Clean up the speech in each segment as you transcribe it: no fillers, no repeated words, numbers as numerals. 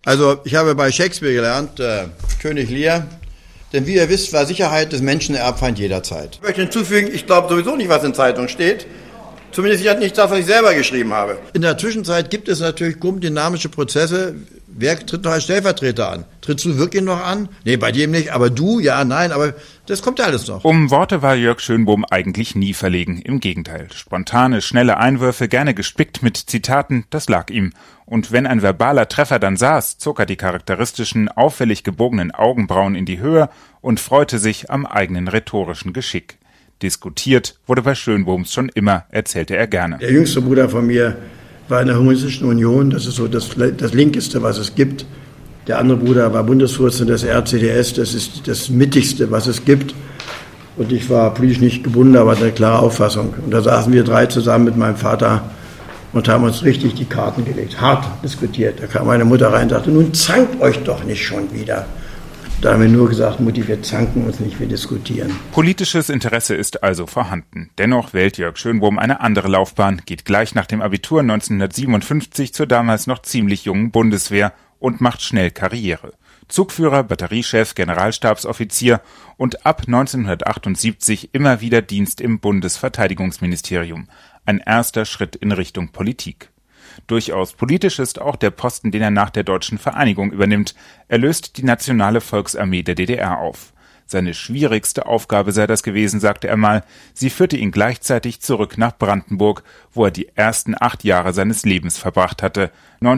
Also ich habe bei Shakespeare gelernt, König Lear, denn wie ihr wisst, war Sicherheit des Menschen der Erbfeind jederzeit. Ich möchte hinzufügen, ich glaube sowieso nicht, was in Zeitungen steht. Zumindest nicht das, was ich selber geschrieben habe. In der Zwischenzeit gibt es natürlich gruppendynamische Prozesse. Wer tritt noch als Stellvertreter an? Trittst du wirklich noch an? Nee, bei dem nicht. Aber du? Ja, nein, aber das kommt ja alles noch. Um Worte war Jörg Schönbohm eigentlich nie verlegen. Im Gegenteil. Spontane, schnelle Einwürfe, gerne gespickt mit Zitaten, das lag ihm. Und wenn ein verbaler Treffer dann saß, zog er die charakteristischen, auffällig gebogenen Augenbrauen in die Höhe und freute sich am eigenen rhetorischen Geschick. Diskutiert wurde bei Schönbohms schon immer, erzählte er gerne. Der jüngste Bruder von mir war in der Humanistischen Union, das ist so das Linkeste, was es gibt. Der andere Bruder war Bundesvorsitzender des RCDS, das ist das Mittigste, was es gibt. Und ich war politisch nicht gebunden, aber hatte eine klare Auffassung. Und da saßen wir drei zusammen mit meinem Vater und haben uns richtig die Karten gelegt, hart diskutiert. Da kam meine Mutter rein und sagte, nun zankt euch doch nicht schon wieder. Da haben wir nur gesagt, Mutti, wir zanken uns nicht, wir diskutieren. Politisches Interesse ist also vorhanden. Dennoch wählt Jörg Schönbohm eine andere Laufbahn, geht gleich nach dem Abitur 1957 zur damals noch ziemlich jungen Bundeswehr und macht schnell Karriere. Zugführer, Batteriechef, Generalstabsoffizier und ab 1978 immer wieder Dienst im Bundesverteidigungsministerium. Ein erster Schritt in Richtung Politik. Durchaus politisch ist auch der Posten, den er nach der Deutschen Vereinigung übernimmt. Er löst die Nationale Volksarmee der DDR auf. Seine schwierigste Aufgabe sei das gewesen, sagte er mal. Sie führte ihn gleichzeitig zurück nach Brandenburg, wo er die ersten 8 Jahre seines Lebens verbracht hatte.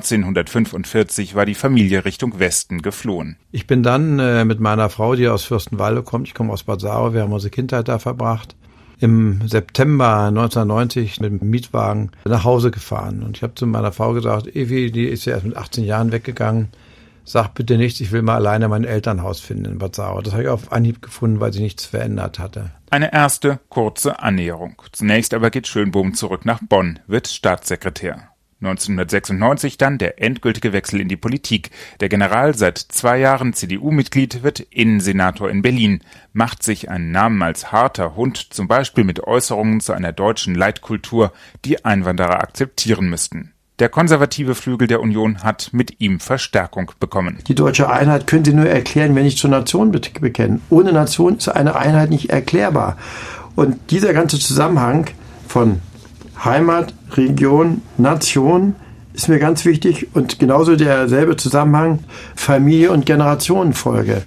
1945 war die Familie Richtung Westen geflohen. Ich bin dann mit meiner Frau, die aus Fürstenwalde kommt, ich komme aus Bad Saarow, wir haben unsere Kindheit da verbracht, im September 1990 mit dem Mietwagen nach Hause gefahren. Und ich habe zu meiner Frau gesagt, Evi, die ist ja erst mit 18 Jahren weggegangen, sag bitte nichts, ich will mal alleine mein Elternhaus finden in Bad Saarow. Das habe ich auf Anhieb gefunden, weil sie nichts verändert hatte. Eine erste, kurze Annäherung. Zunächst aber geht Schönbohm zurück nach Bonn, wird Staatssekretär. 1996 dann der endgültige Wechsel in die Politik. Der General, seit 2 Jahren CDU-Mitglied, wird Innensenator in Berlin, macht sich einen Namen als harter Hund, zum Beispiel mit Äußerungen zu einer deutschen Leitkultur, die Einwanderer akzeptieren müssten. Der konservative Flügel der Union hat mit ihm Verstärkung bekommen. Die deutsche Einheit können Sie nur erklären, wenn Sie zur Nation bekennen. Ohne Nation ist eine Einheit nicht erklärbar. Und dieser ganze Zusammenhang von Heimat, Region, Nation ist mir ganz wichtig und genauso derselbe Zusammenhang Familie und Generationenfolge.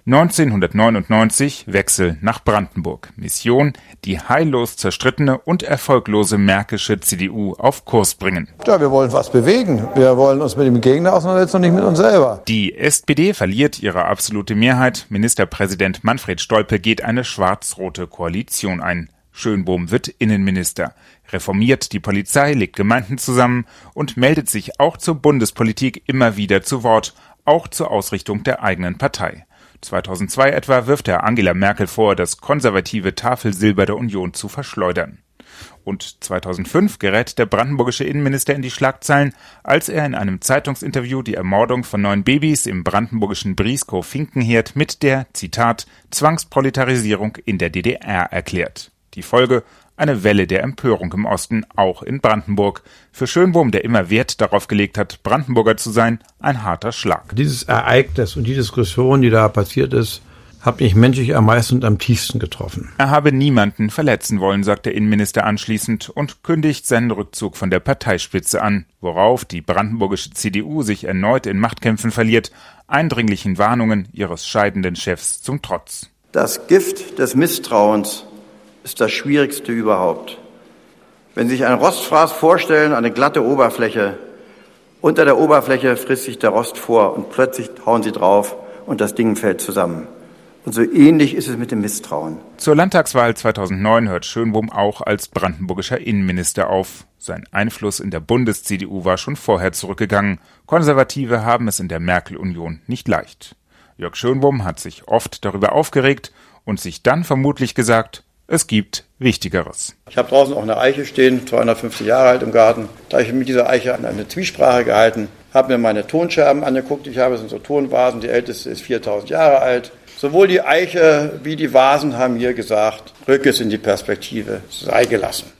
1999 Wechsel nach Brandenburg. Mission, die heillos zerstrittene und erfolglose märkische CDU auf Kurs bringen. Ja, wir wollen was bewegen. Wir wollen uns mit dem Gegner auseinandersetzen und nicht mit uns selber. Die SPD verliert ihre absolute Mehrheit. Ministerpräsident Manfred Stolpe geht eine schwarz-rote Koalition ein. Schönbohm wird Innenminister, reformiert die Polizei, legt Gemeinden zusammen und meldet sich auch zur Bundespolitik immer wieder zu Wort, auch zur Ausrichtung der eigenen Partei. 2002 etwa wirft er Angela Merkel vor, das konservative Tafelsilber der Union zu verschleudern. Und 2005 gerät der brandenburgische Innenminister in die Schlagzeilen, als er in einem Zeitungsinterview die Ermordung von 9 Babys im brandenburgischen Brieskow-Finkenherd mit der, Zitat, Zwangsproletarisierung in der DDR erklärt. Die Folge: eine Welle der Empörung im Osten, auch in Brandenburg. Für Schönbohm, der immer Wert darauf gelegt hat, Brandenburger zu sein, ein harter Schlag. Dieses Ereignis und die Diskussion, die da passiert ist, hat mich menschlich am meisten und am tiefsten getroffen. Er habe niemanden verletzen wollen, sagt der Innenminister anschließend und kündigt seinen Rückzug von der Parteispitze an, worauf die brandenburgische CDU sich erneut in Machtkämpfen verliert, eindringlichen Warnungen ihres scheidenden Chefs zum Trotz. Das Gift des Misstrauens ist das Schwierigste überhaupt. Wenn Sie sich ein Rostfraß vorstellen, eine glatte Oberfläche, unter der Oberfläche frisst sich der Rost vor und plötzlich hauen Sie drauf und das Ding fällt zusammen. Und so ähnlich ist es mit dem Misstrauen. Zur Landtagswahl 2009 hört Schönbohm auch als brandenburgischer Innenminister auf. Sein Einfluss in der Bundes-CDU war schon vorher zurückgegangen. Konservative haben es in der Merkel-Union nicht leicht. Jörg Schönbohm hat sich oft darüber aufgeregt und sich dann vermutlich gesagt, es gibt Wichtigeres. Ich habe draußen auch eine Eiche stehen, 250 Jahre alt im Garten. Da habe ich mit dieser Eiche an eine Zwiesprache gehalten, habe mir meine Tonscherben angeguckt. Ich habe, es sind so Tonvasen, die älteste ist 4000 Jahre alt. Sowohl die Eiche wie die Vasen haben mir gesagt, rück es in die Perspektive, sei gelassen.